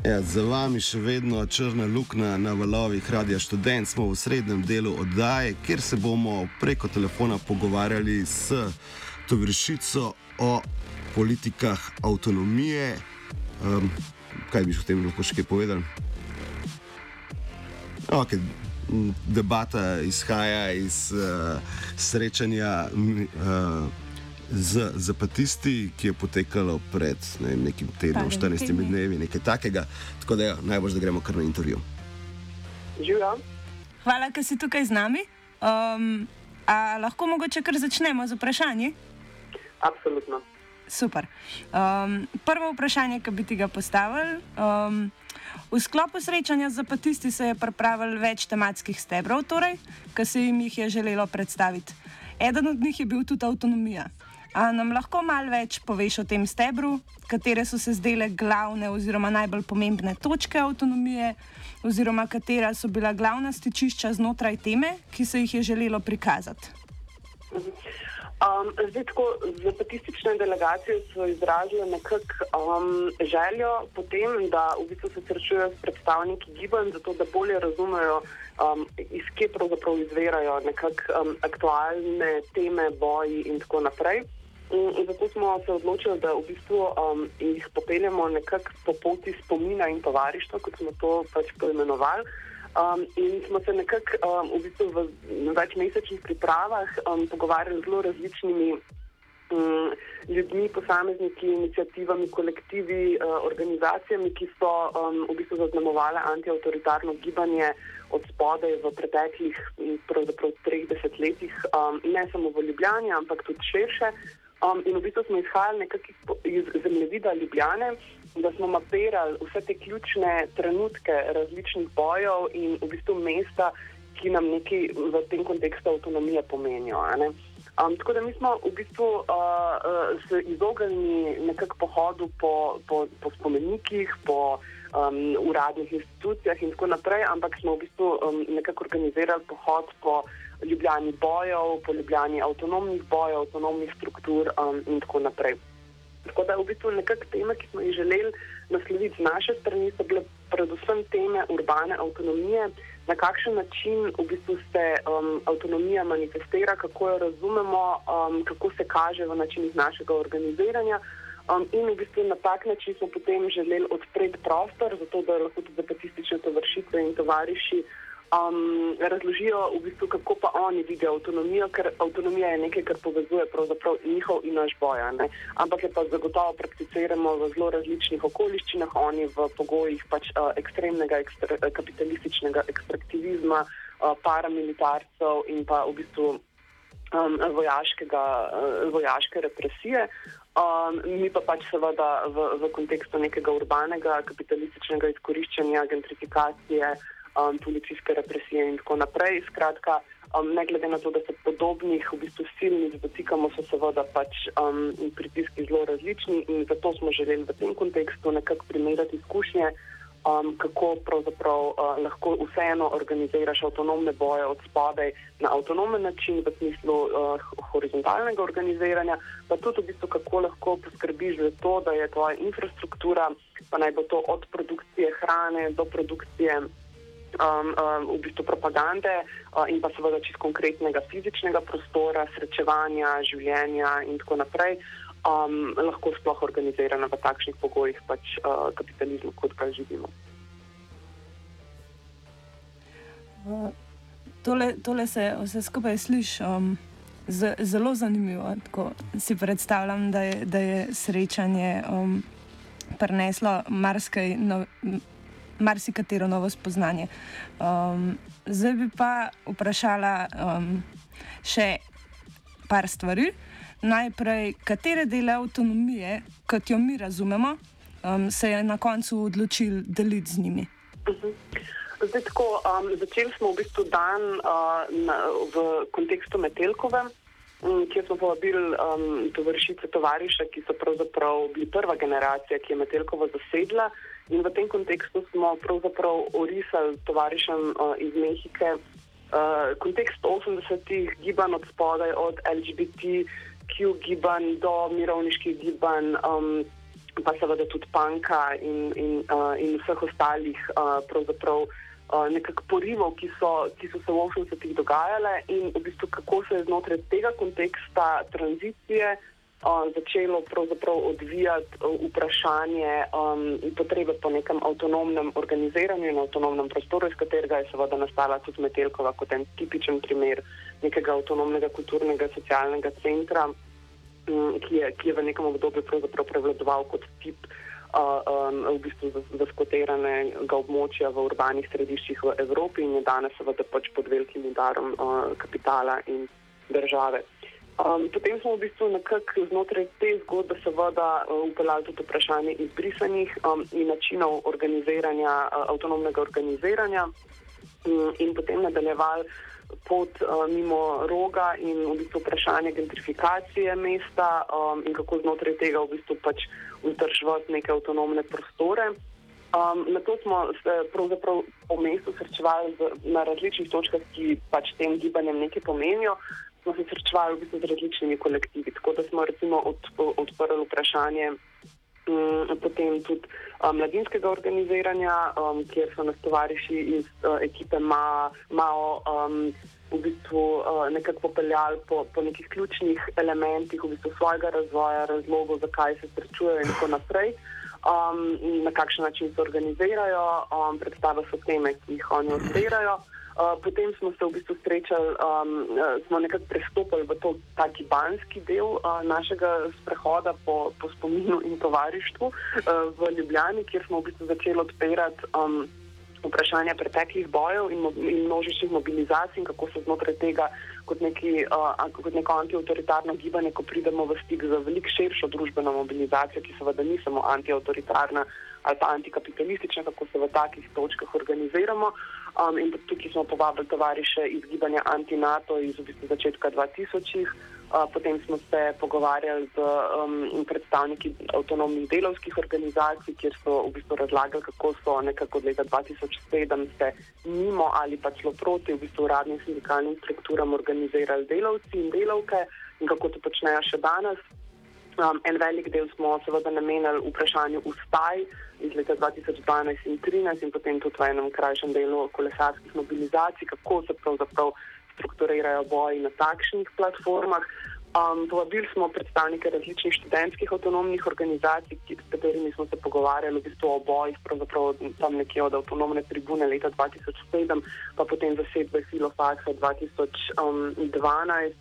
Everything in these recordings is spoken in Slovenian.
Ja, za vami še vedno črna luknja na valovih Radia Študent. Smo v srednjem delu oddaje, kjer se bomo preko telefona pogovarjali s tovarišico o politikah avtonomije. Kaj bi o tem lahko še kaj povedali? Okay. Debata izhaja iz srečanja z zapatisti, ki je potekalo pred nekim tednom, 14 dnevi, nekaj takega. Tako da najbolj, da gremo kar na intervju. Živijo. Hvala, ker si tukaj z nami. A lahko mogoče kar začnemo z vprašanji? Absolutno. Super. Prvo vprašanje, ki bi ti ga postavili. V sklopu srečanja z zapatisti se je pripravil več tematskih stebrov, ki se jim jih je želelo predstaviti. Eden od njih je bil tudi avtonomija. A nam lahko malo več poveš o tem stebru, katere so se zdele glavne oziroma najbolj pomembne točke avtonomije, oziroma katera so bila glavna stičišča znotraj teme, ki se jih je želelo prikazati? Zdaj, tako zapatistične delegacije so izrazile nekako željo potem, da v bistvu se srečujejo s predstavniki gibanj, zato da bolje razumejo, iz kje pravzaprav izvirajo nekako aktualne teme, boji in tako naprej. In zato smo se odločili, da v bistvu jih popeljemo nekako po poti spomina in tovarištva, kot smo to pač poimenovali. In smo se nekako v bistvu v večmesečnih pripravah pogovarjali z zelo različnimi ljudmi, posamezniki, iniciativami, kolektivi, organizacijami, ki so v bistvu zaznamovale antiavtoritarno gibanje od spodaj v preteklih pravzaprav 30 letih, ne samo v Ljubljani, ampak tudi širše. In v bistvu smo izhajali nekako iz zemljevida Ljubljane, da smo mapirali vse te ključne trenutke različnih bojev in v bistvu mesta, ki nam nekaj v tem kontekstu avtonomije pomenijo. Tako da mi smo v bistvu se izognili nekako pohodu po spomenikih, po uradnih institucijah in tako naprej, ampak smo v bistvu nekako organizirali pohod po Ljubljani bojev, po Ljubljani avtonomnih bojev, avtonomnih struktur in tako naprej. Tako da v bistvu nekako teme, ki smo jih želeli nasloviti z naše strani, so bile predvsem teme urbane avtonomije, na kakšen način v bistvu se avtonomija manifestira, kako jo razumemo, kako se kaže v načinih našega organiziranja. In v bistvu na tak način smo potem želeli odpreti prostor, zato da lahko tudi zapatistične tovarišice in tovariši razložijo v bistvu, kako pa oni vidijo avtonomijo, ker avtonomija je nekaj, kar povezuje pravzaprav njihov in naš boj, ampak je pa zagotovo prakticiramo v zelo različnih okoliščinah, oni v pogojih pač ekstremnega kapitalističnega ekstraktivizma, paramilitarcev in pa v bistvu vojaške represije. Mi pa pač seveda v kontekstu nekega urbanega kapitalističnega izkoriščanja, gentrifikacije, policijske represije in tako naprej. Skratka, ne glede na to, da se podobnih v bistvu silnic dotikamo, so seveda pač pritiski zelo različni in zato smo želeli v tem kontekstu nekako primerjati izkušnje, kako pravzaprav lahko vseeno organiziraš avtonomne boje od spodaj na avtonomen način v smislu horizontalnega organiziranja, pa tudi v bistvu kako lahko poskrbiš za to, da je tvoja infrastruktura, pa naj bo to od produkcije hrane do produkcije v bistvu propagande in pa seveda čisto konkretnega fizičnega prostora, srečevanja, življenja in tako naprej, lahko sploh organizirana v takšnih pogojih pač kapitalizmu, kot ga živimo. Tole se vse skupaj sliši zelo zanimivo. Tako si predstavljam, da je srečanje prineslo marsikatero novo spoznanje. Zdaj bi pa vprašala še par stvari. Najprej, katere dele avtonomije, kot jo mi razumemo, se je na koncu odločil deliti z njimi? Zdaj tako, začeli smo v bistvu dan v kontekstu Metelkove, kjer smo povabili tovarišice, tovariše, ki so pravzaprav bili prva generacija, ki je Metelkovo zasedla. In v tem kontekstu smo pravzaprav orisali tovarišem iz Mehike kontekst 80-ih gibanj od spodaj, od LGBTQ gibanj do mirovniških gibanj, pa seveda tudi Panka in vseh ostalih pravzaprav nekako porivov, ki so se v 80-ih dogajale in v bistvu kako se je znotraj tega konteksta tranzicije začelo pravzaprav odvijati vprašanje potrebe po nekem avtonomnem organiziranju in avtonomnem prostoru, iz katerega je seveda nastala tudi Metelkova kot en tipičen primer nekega avtonomnega kulturnega socialnega centra, ki je v nekem obdobju pravzaprav prevladoval kot tip v bistvu zaskoteranega območja v urbanih središčih v Evropi in je danes seveda pač pod velikim udarom kapitala in države. Potem smo v bistvu nekako znotraj te zgodbe seveda upeljali tudi vprašanje izbrisanih in načinov organiziranja, avtonomnega organiziranja in potem nadaljevali pot mimo Roga in v bistvu vprašanje gentrifikacije mesta in kako znotraj tega v bistvu pač vzdrževati neke avtonomne prostore. Na to smo se pravzaprav po mestu srečevali na različnih točkah, ki pač tem gibanjem nekaj pomenijo. Smo se srečevali v bistvu z različnimi kolektivi, tako da smo recimo odprli vprašanje potem tudi mladinskega organiziranja, kjer so nas tovariši iz ekipe Mao v bistvu nekako popeljali po nekih ključnih elementih v bistvu svojega razvoja, razlogov, zakaj se srečujejo in tako naprej. Na kakšen način se organizirajo, predstave so teme, ki jih oni odpirajo. Potem smo se v bistvu srečali, smo nekako prestopili v ta gibanski del našega sprehoda po spominu in tovarištvu v Ljubljani, kjer smo v bistvu začeli odpirati vprašanja preteklih bojev in množičnih mobilizacij in kako se znotraj tega kot neko antiautoritarno gibanje, ko pridemo v stik z veliko širšo družbeno mobilizacijo, ki seveda ni samo antiautoritarna ali pa antikapitalistična, kako se v takih točkah organiziramo. In tukaj smo povabili tovariše iz gibanja Anti-NATO iz v bistvu začetka 2000-ih. Potem smo se pogovarjali z predstavniki avtonomnih delavskih organizacij, kjer so v bistvu razlagali, kako so nekako od leta 2007 se mimo ali pa celo proti v bistvu uradnim sindikalnim strukturam organizirali delavci in delavke in kako to počnejo še danes. En velik del smo seveda namenili vprašanju ustaj iz leta 2012 in 2013 in potem tudi v enem krajšem delu kolesarskih mobilizacij, kako se pravzaprav strukturirajo boji na takšnih platformah. Povabili smo predstavnike različnih študentskih avtonomnih organizacij, s katerimi smo se pogovarjali v bistvu o bojih, pravzaprav tam nekje od avtonomne tribune leta 2007, pa potem zasedbe Filofaksa 2012.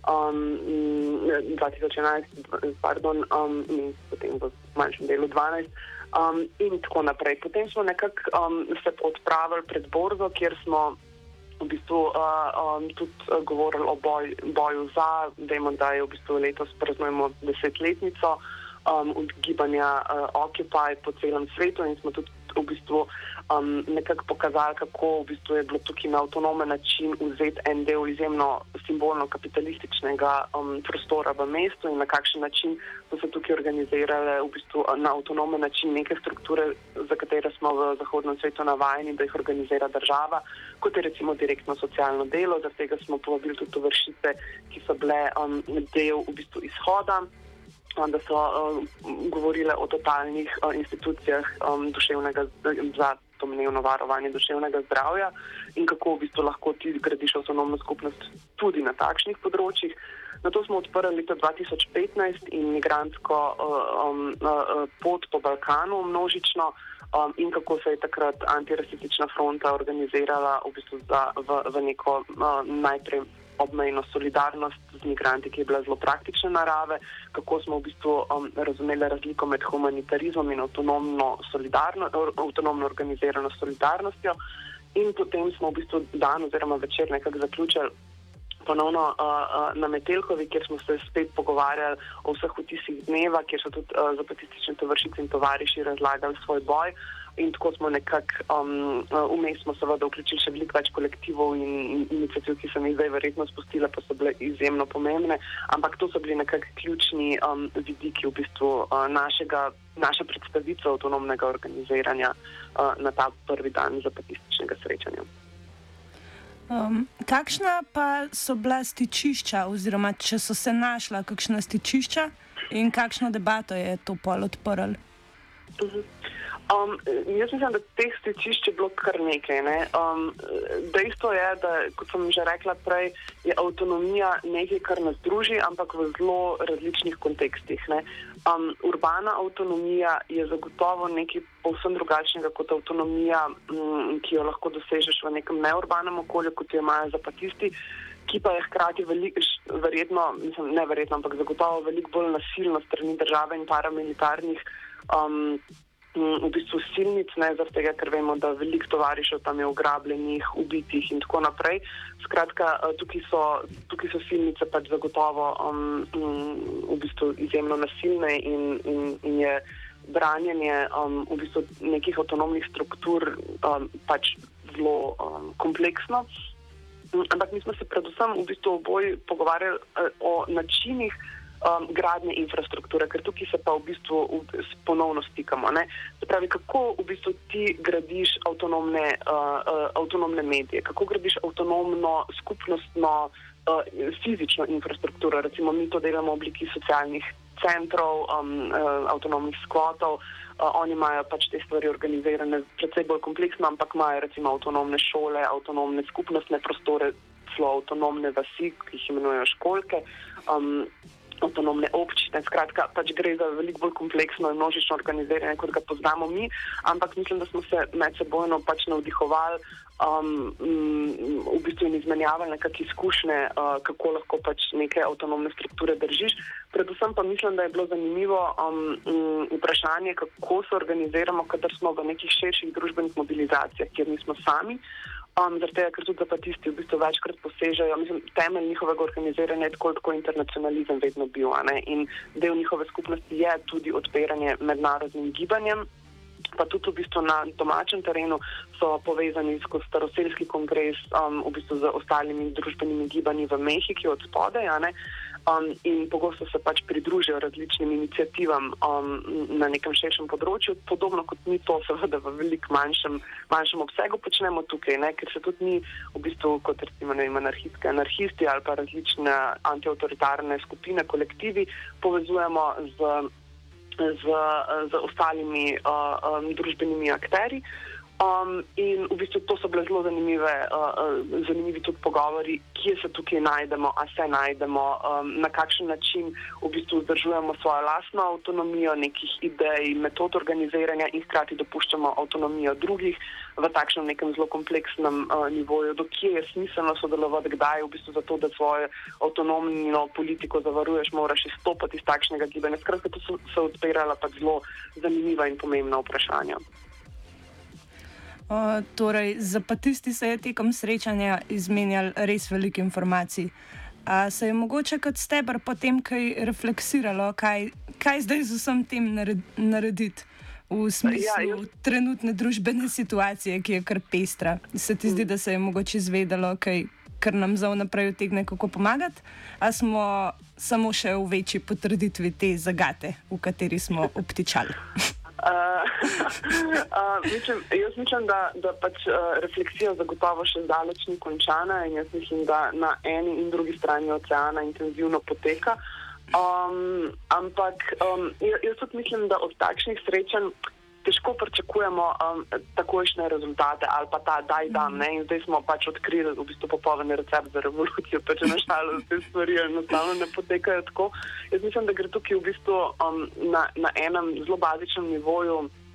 2011, in potem v manjšem delu 12 in tako naprej. Potem smo nekako se odpravili pred borzo, kjer smo v bistvu tudi govorili o boju za, vemo, da je v bistvu letos praznujemo 10-letnico gibanja Occupy po celem svetu in smo tudi v bistvu nekako pokazali, kako v bistvu je bilo tukaj na avtonomen način vzeti en del izjemno simbolno kapitalističnega prostora v mestu in na kakšen način so se tukaj organizirale v bistvu na avtonomen način neke strukture, za katere smo v zahodnem svetu navajeni, da jih organizira država, kot je recimo direktno socialno delo. Zaradi tega smo povabili tudi tovarišice, ki so bile del v bistvu izhoda, da so govorile o totalnih institucijah duševnega za domnevno varovanje duševnega zdravja in kako v bistvu lahko ti gradiš avtonomno skupnost tudi na takšnih področjih. Na to smo odprli leta 2015 in migrantsko pot po Balkanu množično in kako se je takrat antirasistična fronta organizirala v bistvu v neko najprej obmejno solidarnost z migranti, ki je bila zelo praktične narave, kako smo v bistvu razumeli razliko med humanitarizmom in avtonomno organizirano solidarnostjo in potem smo v bistvu dan oziroma večer nekako zaključili ponovno na Metelkovi, kjer smo se spet pogovarjali o vseh vtisih dneva, kjer so tudi zapatistični tovarišice in tovariši razlagali svoj boj. In tako smo nekako vmes smo seveda vključili še veliko več kolektivov in iniciativ, ki sem jih zdaj verjetno spustila, pa so bile izjemno pomembne, ampak to so bili nekako ključni vidiki v bistvu naše predstavitve avtonomnega organiziranja na ta prvi dan zapatističnega srečanja. Kakšna pa so bila stičišča oziroma če so se našla kakšna stičišča in kakšno debato je to pol odprl? Jaz mislim, da teh stičišč je bilo kar nekaj. Ne? Dejstvo je, da, kot sem že rekla prej, je avtonomija nekaj, kar nas druži, ampak v zelo različnih kontekstih. Ne? Urbana avtonomija je zagotovo nekaj povsem drugačnega kot avtonomija, ki jo lahko dosežeš v nekem neurbanem okolju, kot jo imajo zapatisti, ki pa je hkrati ampak zagotovo veliko bolj nasilno strani države in paramilitarnih v bistvu silnic, ne, zaradi tega, ker vemo, da veliko tovarišev tam je ugrabljenih, ubitih in tako naprej. Skratka, tukaj so silnice pač zagotovo v bistvu izjemno nasilne in je branjenje v bistvu nekih avtonomnih struktur pač zelo kompleksno. Ampak mi smo se predvsem v bistvu oboji pogovarjali o načinih gradnje infrastrukture, ker tukaj se pa v bistvu ponovno stikamo. Ne? Se pravi, kako v bistvu ti gradiš avtonomne medije, kako gradiš avtonomno, skupnostno, fizično infrastrukturo. Recimo mi to delamo v obliki socialnih centrov, avtonomnih skvotov. Oni imajo pač te stvari organizirane precej bolj kompleksno, ampak imajo recimo avtonomne šole, avtonomne skupnostne prostore, celo avtonomne vasi, ki jih imenujejo školke, avtonomne občine. Skratka, pač gre za veliko bolj kompleksno in množično organiziranje, kot ga poznamo mi, ampak mislim, da smo se medsebojno pač navdihovali v bistvu in izmenjavali nekakšne izkušnje, kako lahko pač neke avtonomne strukture držiš. Predvsem pa mislim, da je bilo zanimivo vprašanje, kako se organiziramo, kadar smo v nekih širših družbenih mobilizacijah, kjer nismo sami. Zaradi tega, ker tudi zapatisti v bistvu večkrat posežejo, mislim, temelj njihovega organiziranja je tako internacionalizem vedno bil, in del njihove skupnosti je tudi odpiranje mednarodnim gibanjem, pa tudi v bistvu na domačem terenu so povezani skozi staroselski kongres v bistvu z ostalimi družbenimi gibanji v Mehiki od spodaj, in pogosto se pač pridružijo različnim iniciativam na nekem širšem področju, podobno kot mi to seveda v veliko manjšem obsegu počnemo tukaj, ker se tudi mi v bistvu kot recimo anarhisti ali pa različne antiautoritarne skupine, kolektivi povezujemo z ostalimi družbenimi akterji. In v bistvu to so bile zelo zanimivi tudi pogovori, kje se tukaj najdemo, a se najdemo, na kakšen način v bistvu vzdržujemo svojo lastno avtonomijo, nekih idej, metod organiziranja in hkrati dopuščamo avtonomijo drugih v takšnem nekem zelo kompleksnem nivoju, do kje je smiselno sodelovati, kdaj v bistvu zato, da svojo avtonomno politiko zavaruješ, moraš izstopati iz takšnega gibanja. Skratka, to so se odpirala pa zelo zanimiva in pomembna vprašanja. Torej, zapatisti se je tekom srečanja izmenjali res veliko informacij. A se je mogoče kot steber potem kaj refleksiralo, kaj zdaj z vsem tem narediti v smislu trenutne družbene situacije, ki je kar pestra? Se ti zdi, da se je mogoče izvedelo kaj, kar nam za vnaprej utegne kako pomagati? A smo samo še v večji potrditvi te zagate, v kateri smo obtičali? Jaz mislim, da pač refleksija zagotovo še zdaleč ni končana in jaz mislim, da na eni in drugi strani oceana intenzivno poteka. Ampak jaz tudi mislim, da od takšnih srečanj težko pričakujemo takojšnje rezultate ali pa ta daj dam, in zdaj smo pač odkrili v bistvu popoln recept za revolucijo, pač naštalo te stvari enostavno ne potekajo tako. Jaz mislim, da gre tukaj v bistvu na enem zelo bazičnem nivoju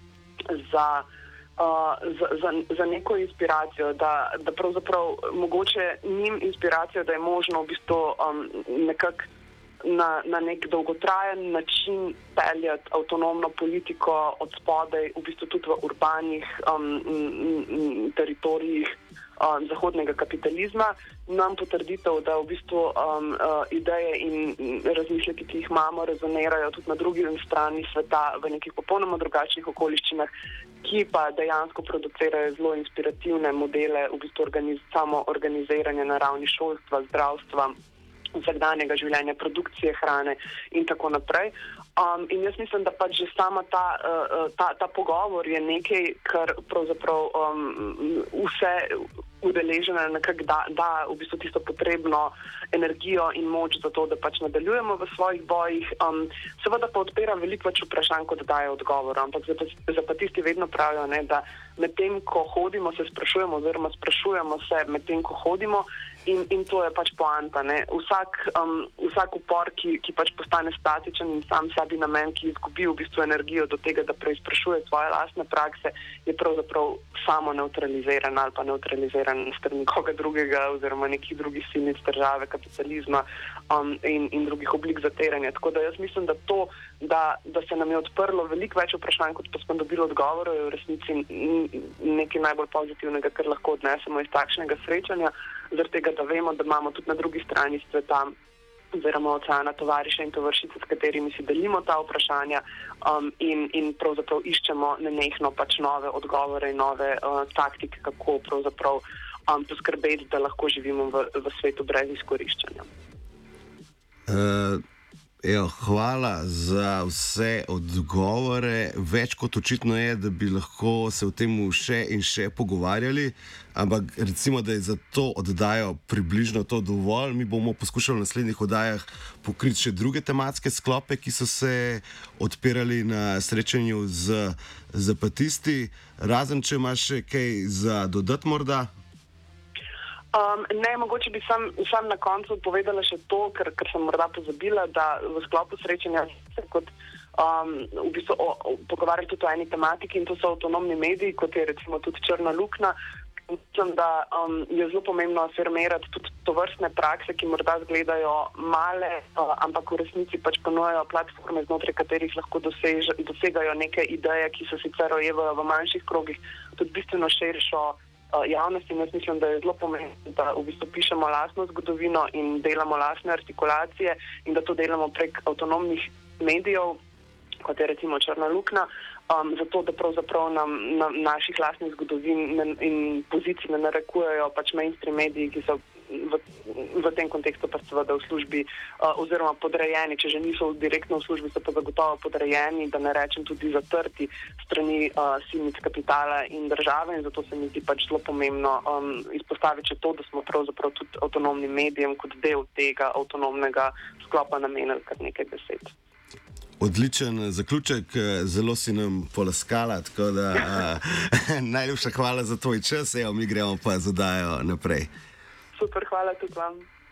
za neko inspiracijo, da pravzaprav mogoče njim inspiracijo, da je možno v bistvu nekako na nek dolgotrajen način peljati avtonomno politiko od spodaj, v bistvu tudi v urbanih teritorijih zahodnega kapitalizma, nam potrditev, da v bistvu ideje in razmišljati, ki jih imamo, rezonirajo tudi na drugi strani sveta v nekih popolnoma drugačnih okoliščinah, ki pa dejansko producirajo zelo inspirativne modele v bistvu samo organiziranja na ravni šolstva, zdravstva, vsakdanjega življenja, produkcije hrane in tako naprej. In jaz mislim, da pač že sama ta pogovor je nekaj, kar pravzaprav udeležena nekako da v bistvu tisto potrebno energijo in moč za to, da pač nadaljujemo v svojih bojih. Seveda pa odpira veliko več vprašanj, kot daje odgovor, ampak zapatisti vedno pravijo, ne, da medtem, ko hodimo, se sprašujemo oziroma sprašujemo se medtem, ko hodimo in to je pač poanta. Ne. Vsak upor, ki pač postane statičen in sam sebi namen, ki izgubi v bistvu energijo do tega, da preizprašuje svoje lastne prakse, je pravzaprav samo neutraliziran ali pa neutraliziran strani koga drugega oziroma nekih drugih silnic države, kapitalizma in drugih oblik zatiranja. Tako da jaz mislim, da to, da se nam je odprlo veliko več vprašanj, kot pa smo dobili odgovorov, je v resnici nekaj najbolj pozitivnega, kar lahko odnesemo iz takšnega srečanja, zaradi tega, da vemo, da imamo tudi na drugi strani sveta oziroma oceana tovariše in tovarišice, s katerimi si delimo ta vprašanja in pravzaprav iščemo nenehno pač nove odgovore in nove taktike, kako pravzaprav poskrbeti, da lahko živimo v svetu brez izkoriščanja. Hvala za vse odgovore. Več kot očitno je, da bi lahko se o tem še in še pogovarjali, ampak recimo, da je za to oddajo približno to dovolj. Mi bomo poskušali v naslednjih oddajah pokriti še druge tematske sklope, ki so se odpirali na srečanju z zapatisti. Razen, če imaš še kaj za dodati morda? Ne, mogoče bi sam na koncu povedala še to, ker sem morda pozabila, da v sklopu srečanja se kot v bistvu pogovarjali tudi o eni tematiki in to so avtonomni mediji, kot je recimo tudi Črna luknja. Mislim, da je zelo pomembno afirmirati tudi tovrstne prakse, ki morda izgledajo male, ampak v resnici pač ponujajo platforme, znotraj katerih lahko dosegajo neke ideje, ki se sicer rojevajo v manjših krogih, tudi bistveno širšo javnost in jaz mislim, da je zelo pomembno, da v bistvu pišemo lastno zgodovino in delamo lastne artikulacije in da to delamo prek avtonomnih medijev, kot je recimo Črna luknja, zato da pravzaprav nam naših lastnih zgodovin in pozicij ne narekujejo pač mainstream mediji, ki so v tem kontekstu pa seveda v službi oziroma podrejeni, če že niso direktno v službi, so pa zagotovo podrejeni, da ne rečem tudi zatrti strani silnic kapitala in države in zato se mi zdi pač zelo pomembno izpostaviti še to, da smo pravzaprav tudi avtonomnim medijem kot del tega avtonomnega sklopa namenili kar nekaj besed. Odličen zaključek, zelo si nam polaskala, tako da najlepša hvala za tvoj čas, mi gremo pa z oddajo naprej. Super, hvala tudi vam.